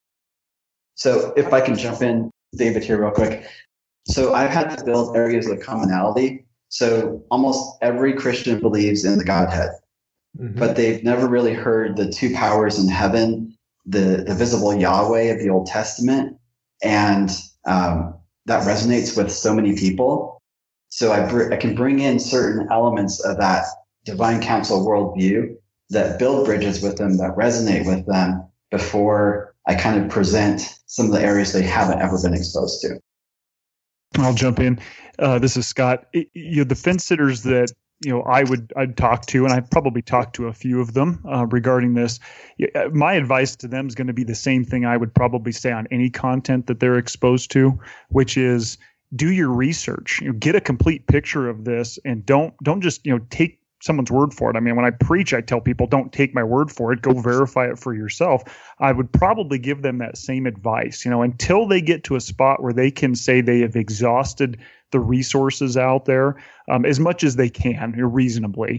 So if I can jump in, David, here real quick. So I've had to build areas of commonality. So almost every Christian believes in the Godhead, but they've never really heard the two powers in heaven, the visible Yahweh of the Old Testament, and that resonates with so many people. So I can bring in certain elements of that divine counsel worldview that build bridges with them, that resonate with them, before I kind of present some of the areas they haven't ever been exposed to. I'll jump in. This is Scott. The fence sitters that I'd talk to, and I've probably talked to a few of them regarding this. My advice to them is going to be the same thing I would probably say on any content that they're exposed to, which is do your research. Get a complete picture of this, and don't just take someone's word for it. I mean, when I preach, I tell people, don't take my word for it. Go verify it for yourself. I would probably give them that same advice, until they get to a spot where they can say they have exhausted the resources out there as much as they can reasonably.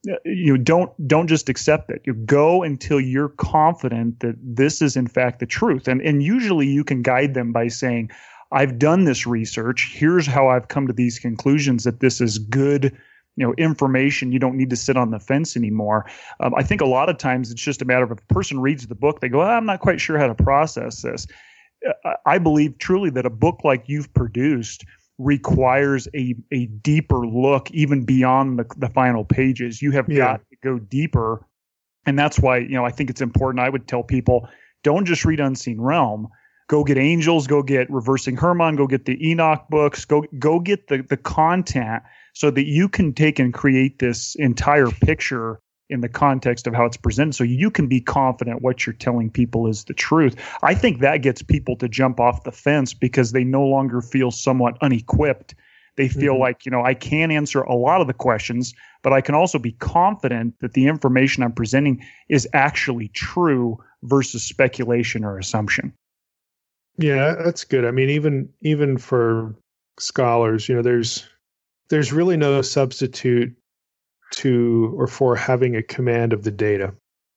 don't just accept it. You go until you're confident that this is in fact the truth. And usually you can guide them by saying, I've done this research. Here's how I've come to these conclusions that this is good, information. You don't need to sit on the fence anymore. I think a lot of times it's just a matter of if a person reads the book, they go, I'm not quite sure how to process this. I believe truly that a book like you've produced requires a deeper look even beyond the final pages. You have got to go deeper. And that's why, I think it's important. I would tell people, don't just read Unseen Realm. Go get Angels, go get Reversing Hermann, go get the Enoch books, go get the content so that you can take and create this entire picture in the context of how it's presented, so you can be confident what you're telling people is the truth. I think that gets people to jump off the fence because they no longer feel somewhat unequipped. They feel like, I can answer a lot of the questions, but I can also be confident that the information I'm presenting is actually true versus speculation or assumption. Yeah, that's good. I mean, even for scholars, there's really no substitute to or for having a command of the data.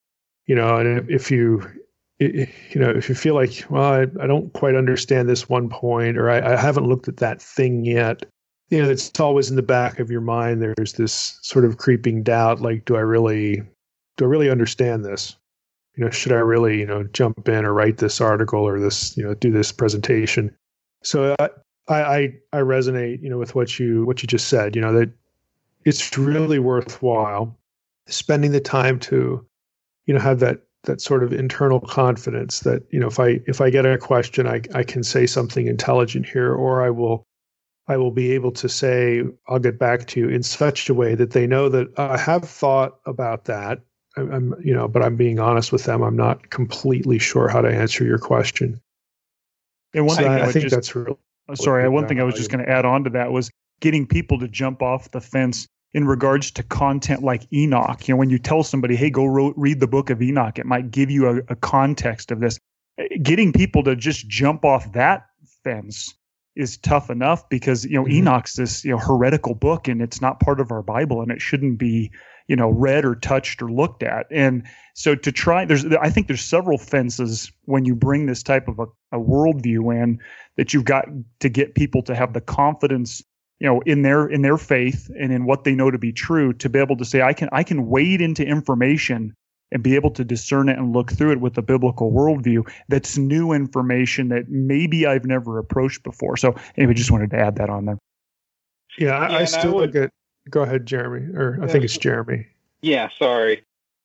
And if you feel like, well, I don't quite understand this one point, or I haven't looked at that thing yet, it's always in the back of your mind. There's this sort of creeping doubt, like, do I really understand this? Should I really, jump in or write this article or this, do this presentation? So I resonate, with what you just said, that it's really worthwhile spending the time to, have that sort of internal confidence that, if I get a question, I can say something intelligent here, or I will be able to say, I'll get back to you in such a way that they know that I have thought about that. But I'm being honest with them. I'm not completely sure how to answer your question. And one thing I think that's real. Sorry, one thing I was just going to add on to that was getting people to jump off the fence in regards to content like Enoch. When you tell somebody, hey, go read the book of Enoch, it might give you a context of this. Getting people to just jump off that fence is tough enough because, Enoch's this, heretical book, and it's not part of our Bible, and it shouldn't be, read or touched or looked at. And so to try, I think there's several fences when you bring this type of a worldview in, that you've got to get people to have the confidence, in their faith and in what they know to be true, to be able to say, I can wade into information and be able to discern it and look through it with a biblical worldview that's new information that maybe I've never approached before. So anyway, just wanted to add that on there. Yeah, I still look at. Go ahead, Jeremy, or I think it's Jeremy. Yeah, sorry.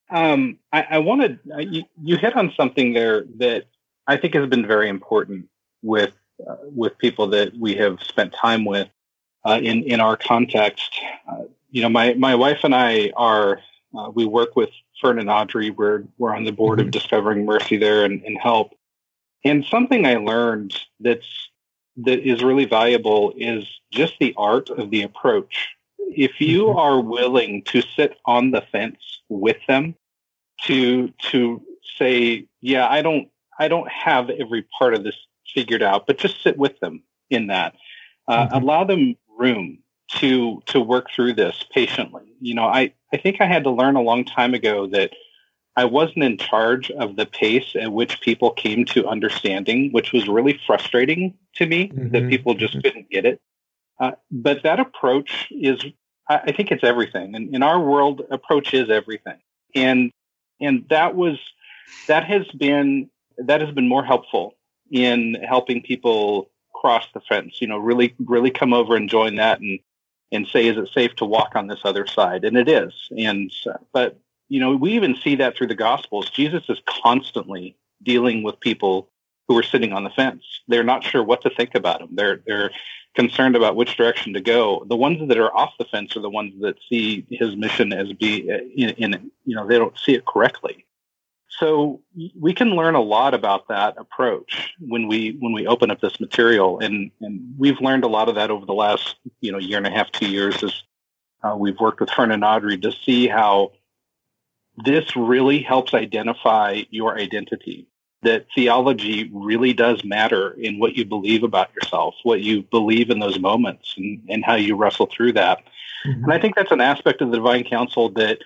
I wanted you hit on something there that I think has been very important with people that we have spent time with in our context. My wife and I are we work with Fern and Audrey. We're on the board of Discovering Mercy there and Help. And something I learned that is really valuable is just the art of the approach. If you are willing to sit on the fence with them, to say, yeah, I don't have every part of this figured out, but just sit with them in that. Allow them room to work through this patiently. I think I had to learn a long time ago that I wasn't in charge of the pace at which people came to understanding, which was really frustrating to me, that people just couldn't get it. But that approach is, I think it's everything. And in our world, approach is everything. And that has been more helpful in helping people cross the fence, really, really come over and join that and say, is it safe to walk on this other side? And it is. But we even see that through the Gospels. Jesus is constantly dealing with people who are sitting on the fence. They're not sure what to think about him. They're concerned about which direction to go. The ones that are off the fence are the ones that see his mission as they don't see it correctly. So we can learn a lot about that approach when we open up this material, and we've learned a lot of that over the last year and a half, 2 years, as we've worked with Fern and Audrey to see how this really helps identify your identity. That theology really does matter in what you believe about yourself, what you believe in those moments, and how you wrestle through that. And I think that's an aspect of the divine counsel that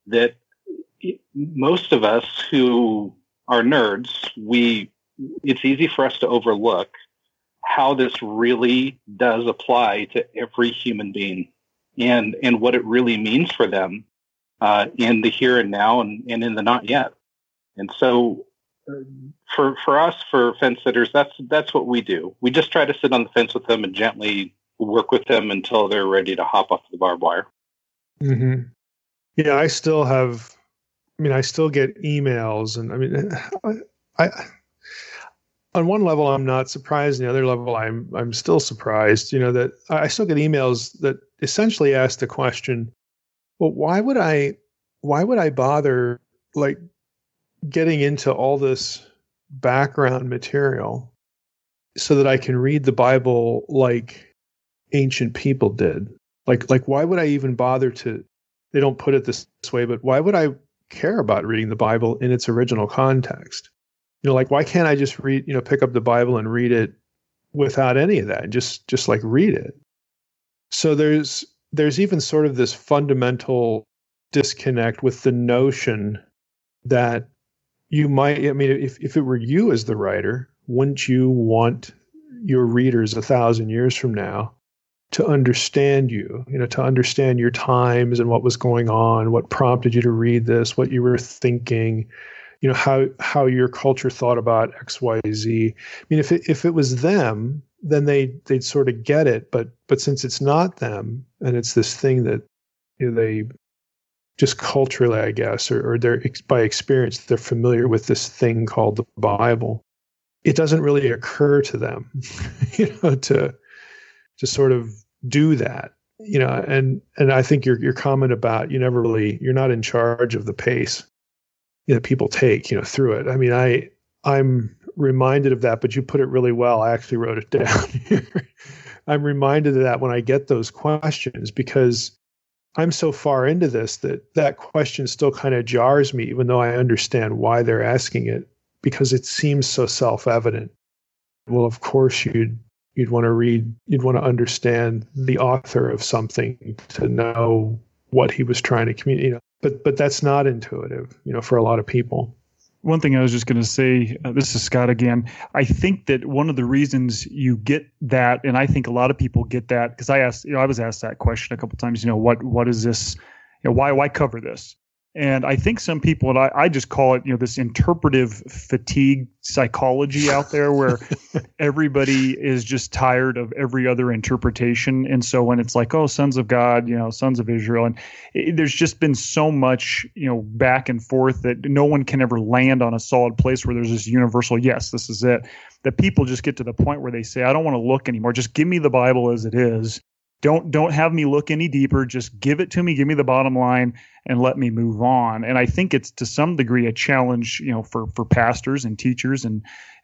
that most of us who are nerds, it's easy for us to overlook how this really does apply to every human being and what it really means for them in the here and now and in the not yet. And so for us, for fence sitters, that's what we do. We just try to sit on the fence with them and gently work with them until they're ready to hop off the barbed wire. Mm-hmm. Yeah, I still get emails, and I on one level I'm not surprised, and the other level I'm still surprised, that I still get emails that essentially ask the question, well, why would I bother like getting into all this background material so that I can read the Bible like ancient people did? Like why would I even bother to, they don't put it this way, but why would I care about reading the Bible in its original context? Like, why can't I just read, pick up the Bible and read it without any of that and just like read it? So there's even sort of this fundamental disconnect with the notion that you might, if it were you as the writer, wouldn't you want your readers 1,000 years from now to understand you, to understand your times and what was going on, what prompted you to read this, what you were thinking, how your culture thought about X, Y, Z. If it was them, then they'd sort of get it. But since it's not them, and it's this thing that they just culturally, I guess, or they're by experience, they're familiar with this thing called the Bible. It doesn't really occur to them, to sort of do that, and I think your comment about you're not in charge of the pace that people take, through it. I'm reminded of that, but you put it really well. I actually wrote it down here. I'm reminded of that when I get those questions, because I'm so far into this that question still kind of jars me, even though I understand why they're asking it, because it seems so self-evident. Well, of course you'd want to read, you'd want to understand the author of something to know what he was trying to communicate, but that's not intuitive, for a lot of people. One thing I was just going to say, this is Scott again. I think that one of the reasons you get that, and I think a lot of people get that, because I was asked that question a couple of times. What is this? Why cover this? And I think some people, and I just call it, this interpretive fatigue psychology out there, where everybody is just tired of every other interpretation. And so when it's like, oh, sons of God, sons of Israel, and there's just been so much, back and forth that no one can ever land on a solid place where there's this universal, yes, this is it. That people just get to the point where they say, I don't want to look anymore. Just give me the Bible as it is. Don't have me look any deeper. Just give it to me. Give me the bottom line and let me move on. And I think it's to some degree a challenge, for pastors and teachers and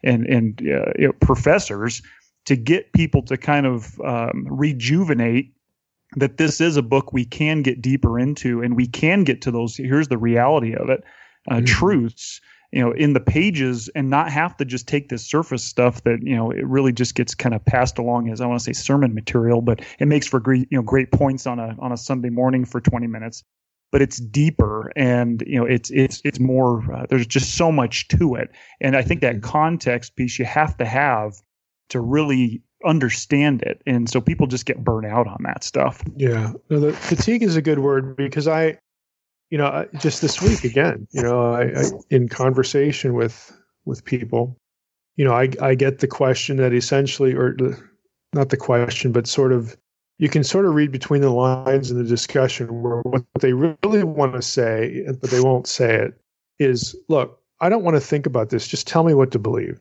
professors to get people to kind of rejuvenate that this is a book we can get deeper into, and we can get to those. Here's the reality of it, truths. In the pages, and not have to just take this surface stuff that, it really just gets kind of passed along as, I want to say, sermon material, but it makes for great points on a Sunday morning for 20 minutes. But it's deeper, and it's more. There's just so much to it, and I think that context piece you have to really understand it, and so people just get burnt out on that stuff. Yeah, no, the fatigue is a good word, because just this week again, I in conversation with people, I get the question that essentially, or not the question, but sort of, you can sort of read between the lines in the discussion where what they really want to say, but they won't say it, is, look, I don't want to think about this. Just tell me what to believe.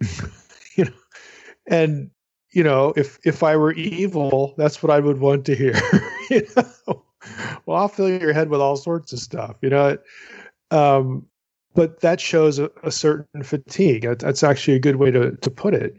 And, if I were evil, that's what I would want to hear. Well, I'll fill your head with all sorts of stuff, but that shows a certain fatigue. That's actually a good way to put it.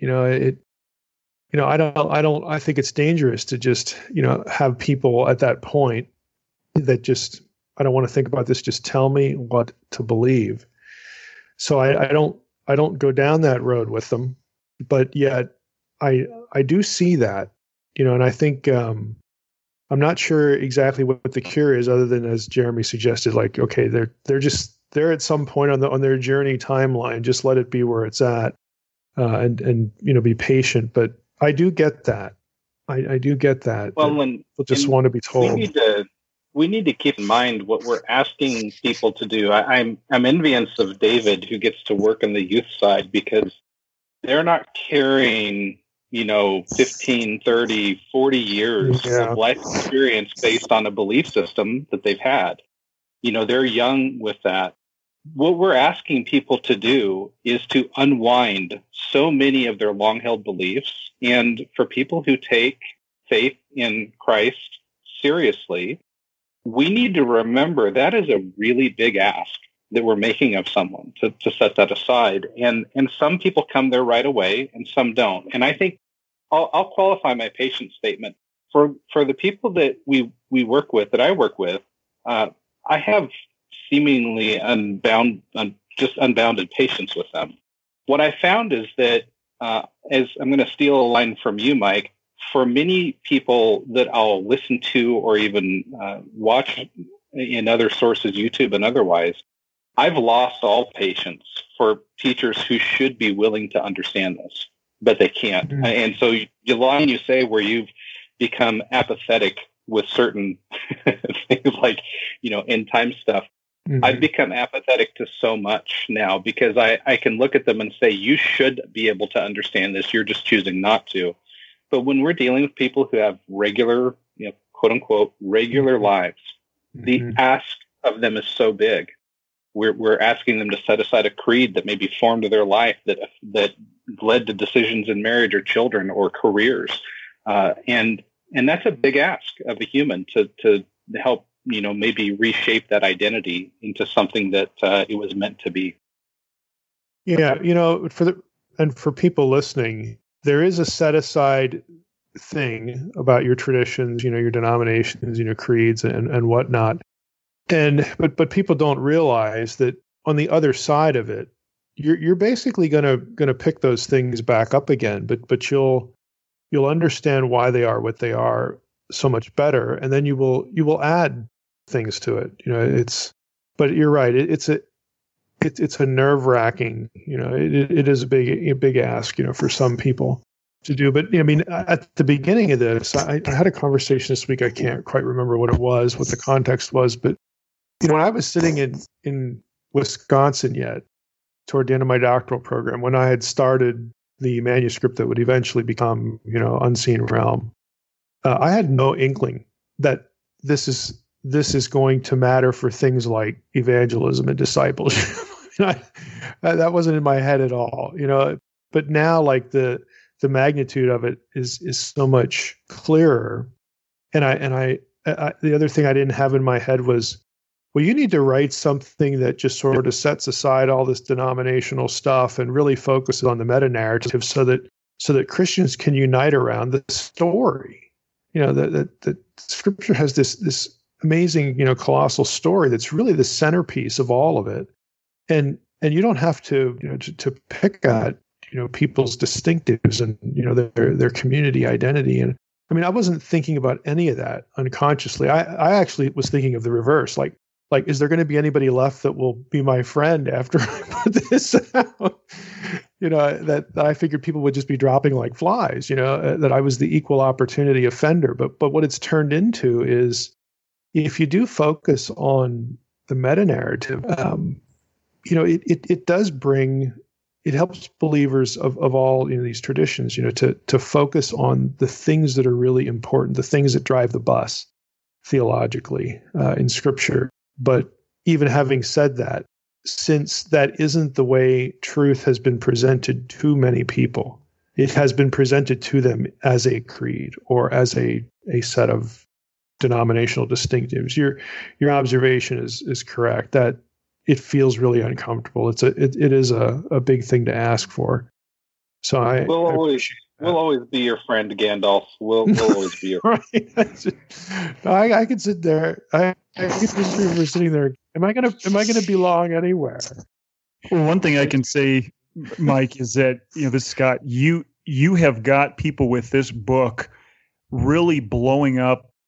I think it's dangerous to just, have people at that point that just, I don't want to think about this. Just tell me what to believe. So I don't go down that road with them, but yet I do see that, and I think, I'm not sure exactly what the cure is, other than, as Jeremy suggested, like, okay, they're at some point on their journey timeline. Just let it be where it's at, and be patient. But I do get that. I do get that. Well, people just want to be told. We need to keep in mind what we're asking people to do. I'm envious of David, who gets to work on the youth side, because they're not carrying 15, 30, 40 years of life experience based on a belief system that they've had. They're young with that. What we're asking people to do is to unwind so many of their long-held beliefs. And for people who take faith in Christ seriously, we need to remember that is a really big ask that we're making of someone, to set that aside. And some people come there right away and some don't. And I think I'll qualify my patient statement. For the people that we work with, that I work with, I have seemingly unbounded patience with them. What I found is that, as I'm going to steal a line from you, Mike, for many people that I'll listen to or even watch in other sources, YouTube and otherwise, I've lost all patience for teachers who should be willing to understand this, but they can't. Mm-hmm. And so the line you say where you've become apathetic with certain things like, end time stuff, mm-hmm. I've become apathetic to so much now, because I can look at them and say, you should be able to understand this. You're just choosing not to. But when we're dealing with people who have regular, quote unquote, regular lives, the ask of them is so big. We're asking them to set aside a creed that maybe formed their life, that led to decisions in marriage or children or careers, and that's a big ask of a human to help maybe reshape that identity into something that it was meant to be. Yeah, for people listening, there is a set aside thing about your traditions, your denominations, creeds and whatnot. But people don't realize that on the other side of it, you're basically gonna pick those things back up again. But you'll understand why they are what they are so much better, and then you will add things to it. But you're right. It's a nerve-wracking, it is a big ask, for some people to do. But at the beginning of this, I had a conversation this week. I can't quite remember what the context was, but when I was sitting in Wisconsin yet, toward the end of my doctoral program, when I had started the manuscript that would eventually become, Unseen Realm, I had no inkling that this is going to matter for things like evangelism and discipleship. That wasn't in my head at all, but now, like, the magnitude of it is so much clearer. And I the other thing I didn't have in my head was, well, you need to write something that just sort of sets aside all this denominational stuff and really focuses on the meta narrative, so that Christians can unite around the story. That Scripture has this amazing, colossal story that's really the centerpiece of all of it. And you don't have to, to pick at, people's distinctives and, their community identity. And I wasn't thinking about any of that unconsciously. I actually was thinking of the reverse. Like, is there going to be anybody left that will be my friend after I put this out? That I figured people would just be dropping like flies, that I was the equal opportunity offender. But what it's turned into is, if you do focus on the meta narrative, it helps believers of all these traditions, to focus on the things that are really important, the things that drive the bus theologically in Scripture. But even having said that, since that isn't the way truth has been presented to many people, it has been presented to them as a creed or as a set of denominational distinctives. Your observation is correct, that it feels really uncomfortable. It is a big thing to ask for. So we'll always be your friend, Gandalf. We'll always be your friend. Right. I can sit there. I can just remember sitting there. Am I gonna belong anywhere? Well, one thing I can say, Mike, is that Scott, you have got people with this book really blowing up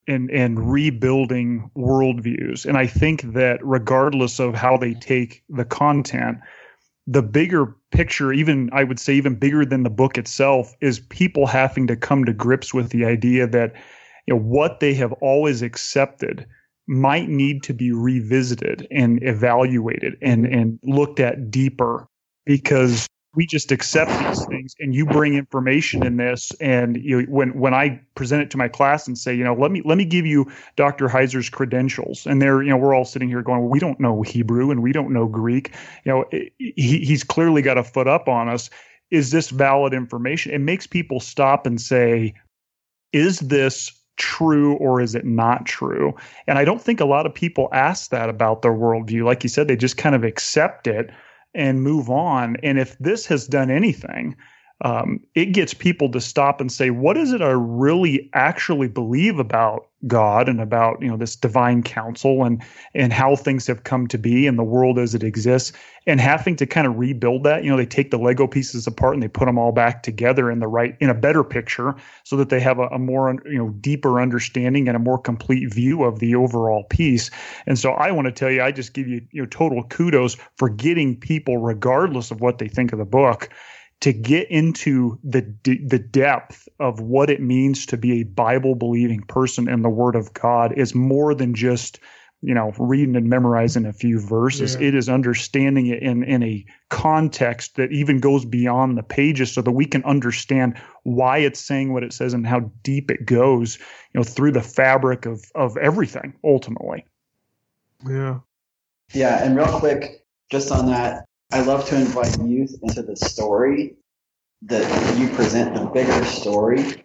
and rebuilding worldviews. And I think that regardless of how they take the content, the bigger picture, even I would say even bigger than the book itself, is people having to come to grips with the idea that what they have always accepted might need to be revisited and evaluated and looked at deeper, because we just accept these things, and you bring information in this. And when I present it to my class and say, let me give you Dr. Heiser's credentials, and we're all sitting here going, well, we don't know Hebrew and we don't know Greek. He's clearly got a foot up on us. Is this valid information? It makes people stop and say, is this true or is it not true? And I don't think a lot of people ask that about their worldview. Like you said, they just kind of accept it and move on. And if this has done anything, it gets people to stop and say, what is it I really actually believe about God and about this divine counsel and how things have come to be in the world as it exists, and having to kind of rebuild that. They take the Lego pieces apart and they put them all back together in a better picture, so that they have a more deeper understanding and a more complete view of the overall piece. And so I want to tell you, I just give you total kudos for getting people, regardless of what they think of the book, to get into the depth of what it means to be a Bible-believing person, and the Word of God is more than just reading and memorizing a few verses. Yeah. It is understanding it in a context that even goes beyond the pages, so that we can understand why it's saying what it says and how deep it goes, through the fabric of everything ultimately. Yeah. Yeah, and real quick, just on that, I love to invite youth into the story that you present, the bigger story,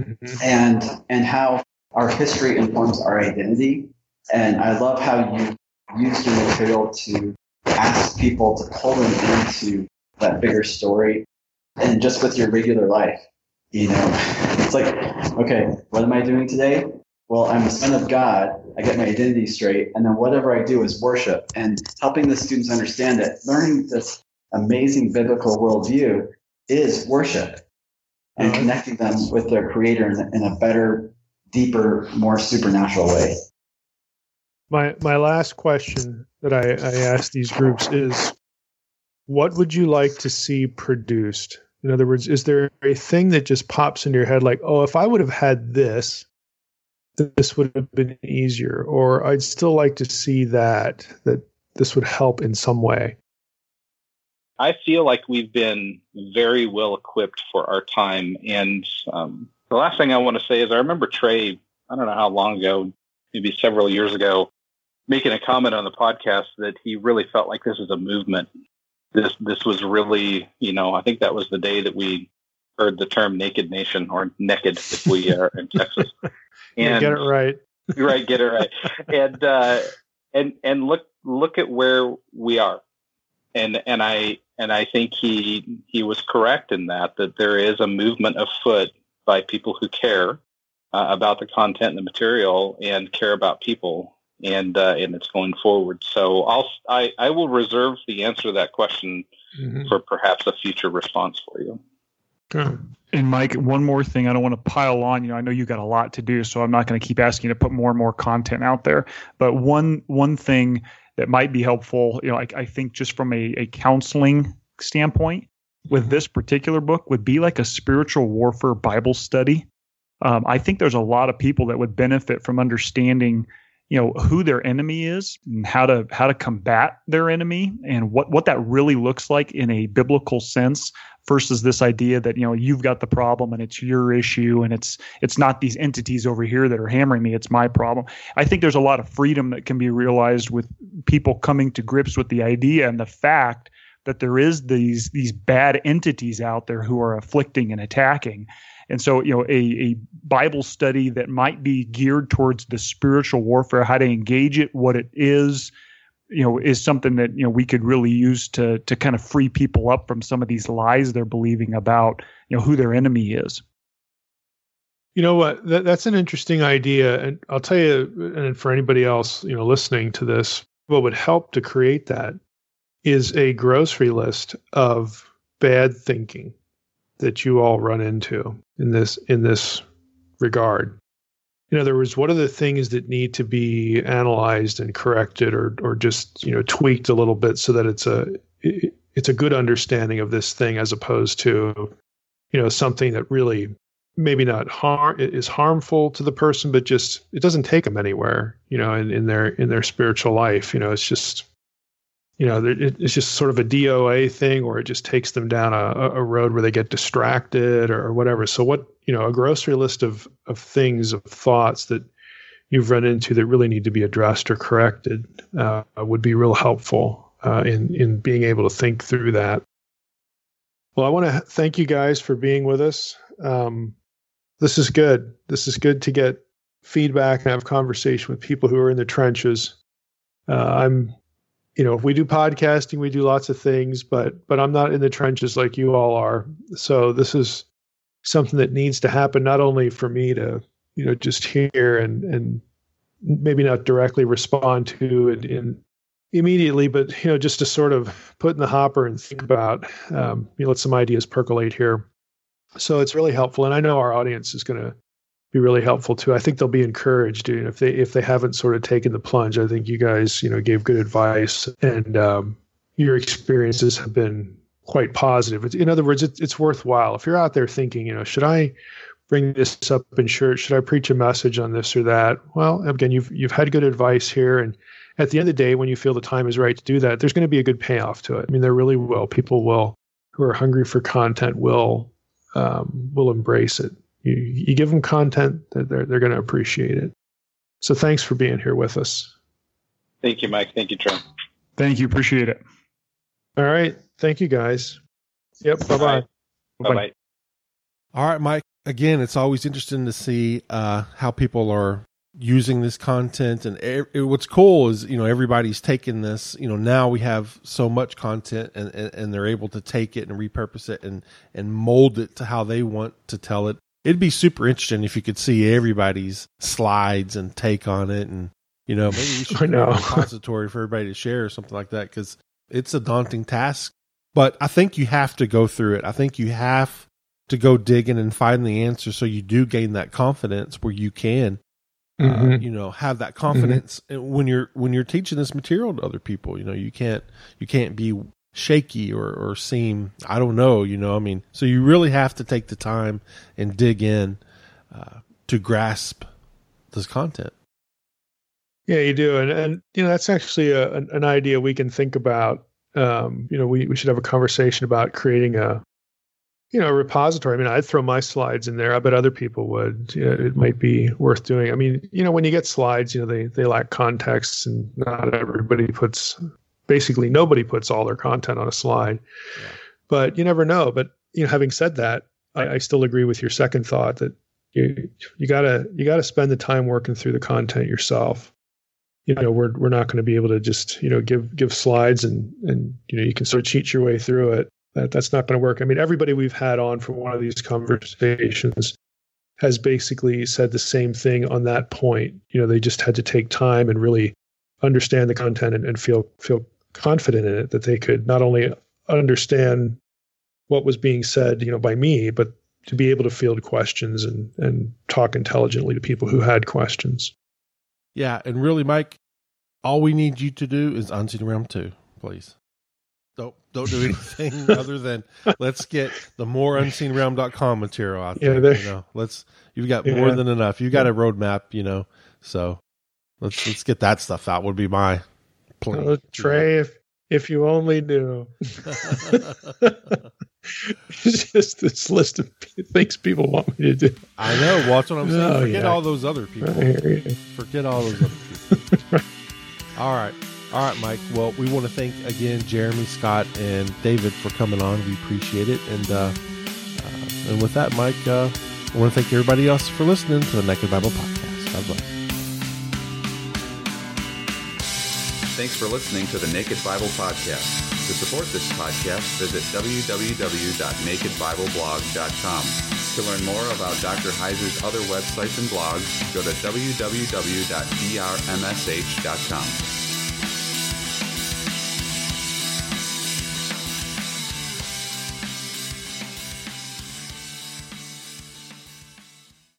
and how our history informs our identity. And I love how you use your material to ask people to pull them into that bigger story, and just with your regular life. It's like, okay, what am I doing today? Well, I'm the son of God. I get my identity straight. And then whatever I do is worship, and helping the students understand that learning this amazing biblical worldview is worship, and connecting them with their creator in a better, deeper, more supernatural way. My last question that I ask these groups is, what would you like to see produced? In other words, is there a thing that just pops into your head like, oh, if I would have had this would have been easier, or I'd still like to see that this would help in some way? I feel like we've been very well equipped for our time. And the last thing I want to say is, I remember Trey, I don't know how long ago, maybe several years ago, making a comment on the podcast that he really felt like this is a movement. This was really, I think that was the day that we heard the term Naked Nation, or Naked if we are in Texas. And get it right. Right, get it right. And look at where we are. And I think he was correct in that there is a movement afoot by people who care about the content and the material, and care about people, and it's going forward. So I will reserve the answer to that question for perhaps a future response for you. And Mike, one more thing, I don't want to pile on. I know you got a lot to do, so I'm not going to keep asking you to put more and more content out there. But one thing that might be helpful, I think just from a counseling standpoint with this particular book, would be like a spiritual warfare Bible study. I think there's a lot of people that would benefit from understanding, who their enemy is, and how to combat their enemy, and what that really looks like in a biblical sense, versus this idea that, you've got the problem and it's your issue, and it's not these entities over here that are hammering me, it's my problem. I think there's a lot of freedom that can be realized with people coming to grips with the idea and the fact that there is these bad entities out there who are afflicting and attacking. And so, a Bible study that might be geared towards the spiritual warfare, how to engage it, what it is something that, we could really use to kind of free people up from some of these lies they're believing about, who their enemy is. You know what? That's an interesting idea. And I'll tell you, and for anybody else, listening to this, what would help to create that is a grocery list of bad thinking that you all run into in this regard. in other words, what are the things that need to be analyzed and corrected or just, tweaked a little bit so that it's a good understanding of this thing, as opposed to, something that really maybe not is harmful to the person, but just, it doesn't take them anywhere, in their spiritual life. It's just, it's just sort of a DOA thing, or it just takes them down a road where they get distracted or whatever. So what, a grocery list of things, of thoughts that you've run into that really need to be addressed or corrected would be real helpful in being able to think through that. Well, I want to thank you guys for being with us. This is good. This is good to get feedback and have conversation with people who are in the trenches. If we do podcasting, we do lots of things, but I'm not in the trenches like you all are. So this is something that needs to happen, not only for me to, just hear and maybe not directly respond to it immediately, but, just to sort of put in the hopper and think about, let some ideas percolate here. So it's really helpful. And I know our audience is going to be really helpful too. I think they'll be encouraged, if they haven't sort of taken the plunge. I think you guys, gave good advice, and your experiences have been quite positive. In other words, it's worthwhile. If you're out there thinking, should I bring this up in church? Should I preach a message on this or that? Well, again, you've had good advice here, and at the end of the day, when you feel the time is right to do that, there's going to be a good payoff to it. I mean, there really will. People who are hungry for content will embrace it. You give them content, they're going to appreciate it. So thanks for being here with us. Thank you, Mike. Thank you, Trey. Thank you. Appreciate it. All right. Thank you, guys. Yep. Bye-bye. Right. Bye-bye. All right, Mike. Again, it's always interesting to see how people are using this content. And what's cool is, everybody's taking this, now we have so much content and they're able to take it and repurpose it and mold it to how they want to tell it. It'd be super interesting if you could see everybody's slides and take on it. And, maybe we should have a repository for everybody to share or something like that, because it's a daunting task. But I think you have to go through it. I think you have to go digging and find the answer, so you do gain that confidence where you can, have that confidence when you're teaching this material to other people. You can't be shaky or seem, I don't know, so you really have to take the time and dig in to grasp this content. Yeah, you do. And that's actually an idea we can think about. We should have a conversation about creating a repository. I mean, I'd throw my slides in there. I bet other people would. It might be worth doing. I mean, when you get slides, they lack context, and not everybody basically nobody puts all their content on a slide. Yeah. But you never know. But having said that, I still agree with your second thought that you gotta spend the time working through the content yourself. We're not going to be able to just give slides and you can sort of cheat your way through it. That's not going to work. I mean, everybody we've had on for one of these conversations has basically said the same thing on that point. They just had to take time and really understand the content and feel confident in it, that they could not only understand what was being said, by me, but to be able to field questions and talk intelligently to people who had questions. Yeah, and really, Mike, all we need you to do is Unseen Realm 2, please. Don't do anything other than let's get the more unseenrealm.com material out there. You've got more than enough. You've got a roadmap, so let's get that stuff out would be my plan. Oh, Trey, if you only knew. It's just this list of things people want me to do. I know. Well, that's what I'm saying. Forget all those other people. Forget all those other people. All right, Mike. Well, we want to thank again Jeremy, Scott, and David for coming on. We appreciate it. And with that, Mike, I want to thank everybody else for listening to the Naked Bible Podcast. God bless. Thanks for listening to the Naked Bible Podcast. To support this podcast, visit www.nakedbibleblog.com. To learn more about Dr. Heiser's other websites and blogs, go to www.drmsh.com.